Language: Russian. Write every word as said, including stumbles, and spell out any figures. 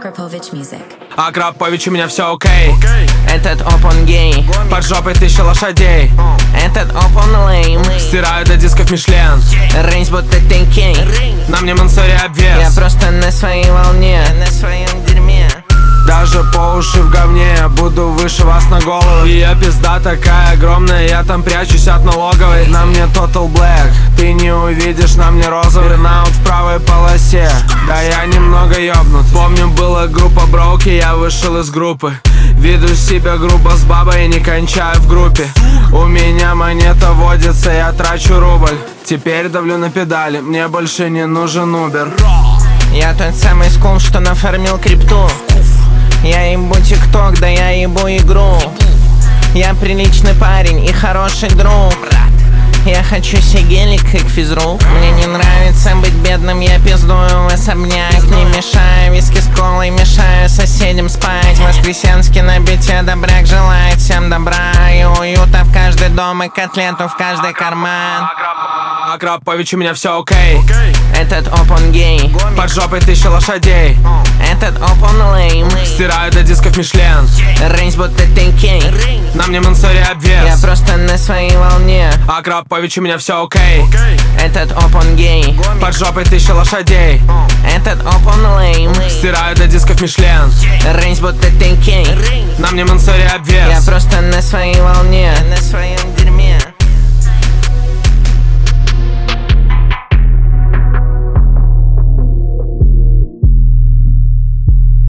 Akrapovich Music. Акрапович, у меня все окей. Okay. Этот опон гей. Под жопой тысяча лошадей. uh. Этот опон лейм. Стираю до дисков Мишлен. Рейнс будто тенкей. На мне Мансори обвес. Я просто на своей волне, на своем дерьме. Даже по уши в говне, я буду выше вас на голову. И я пизда такая огромная, я там прячусь от налоговой. На мне Total Black, ты не увидишь на мне розовый Рынаут в правой полосе, да я немного ёбнут. Помню, была группа Броуки, я вышел из группы. Веду себя грубо с бабой и не кончаю в группе. У меня монета водится, я трачу рубль. Теперь давлю на педали, мне больше не нужен Убер. Я тот самый скул, что нафармил крипту. Я ебу тикток, да я ебу игру. Я приличный парень и хороший друг. Я хочу сигелик, как физрук. Мне не нравится быть бедным, я пиздую в особняк. Не мешаю виски с колой, мешаю соседям спать. Воскресенский на бите добряк желает всем добра и уюта в каждый дом и котлету в каждый карман. Акрапович, у меня все окей. Okay. Этот опон гей. Под жопой тысяча лошадей. uh. Этот опон лейм. Стираю до дисков Мишлен. Рейнс будто тенкей. На мне Мансори обвес. Я просто на своей волне. Акрапович, у меня все окей. Okay. Этот опон гей. Под жопой тысяча лошадей. uh. Этот опон лейм. Стираю до дисков Мишлен. Рейнс будто тенкей. На мне Мансори обвес. Я просто на своей волне, на своем